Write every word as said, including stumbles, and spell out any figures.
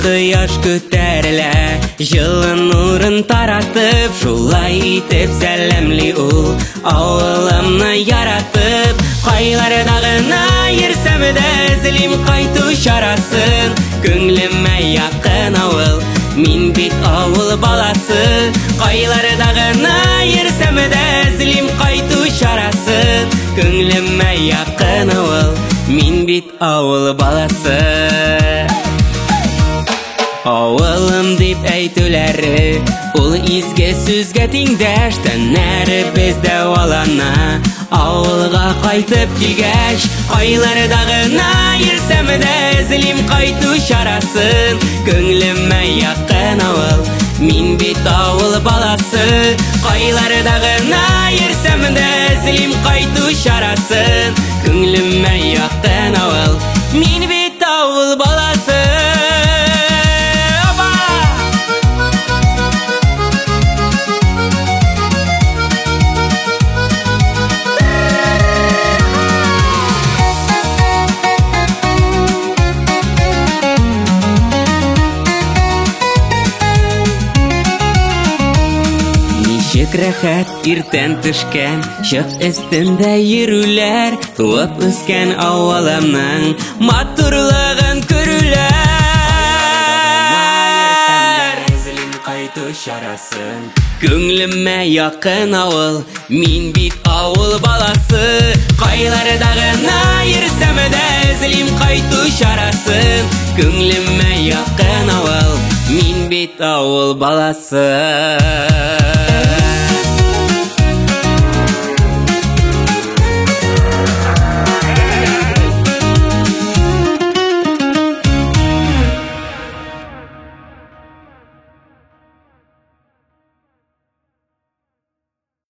кыяш күтәрелә, жылы нурын таратып, шулай итеп сәлемли ул авылымны яратып. Кайларда гына йөрсәм дә эзлим кайту чарасын, күңлемә якын авыл, мин бит авыл баласы. Кайларда гына йөрсәм дә эзлим кайту чарасын, күңлемә якын авыл, мин бит авыл баласы. Авылым дип әйтүләре, ул изге сүзгә тиңдәш, тәннәре бездә валана. Авылга кайтып килгәч, кайларда гына йөрсәм дә эзлим кайту чарасын, күңлемә якын авыл, мин бит авыл баласы. Кайларда гына йөрсәм дә эзлим кайту чарасын, күңлемә якын авыл, мин бит авыл баласы. Ничек рәхәт иртән төшкән, чык өстендә йөрүләр, туып үскән авылымның матурлыгын күрүләр. Кайту чарасын, күңлемә якын авыл, мин бит авыл баласы. Кайларда гына йөрсәм дә эзлим кайту чарасын, күңлемә якын авыл, мин бит авыл баласы.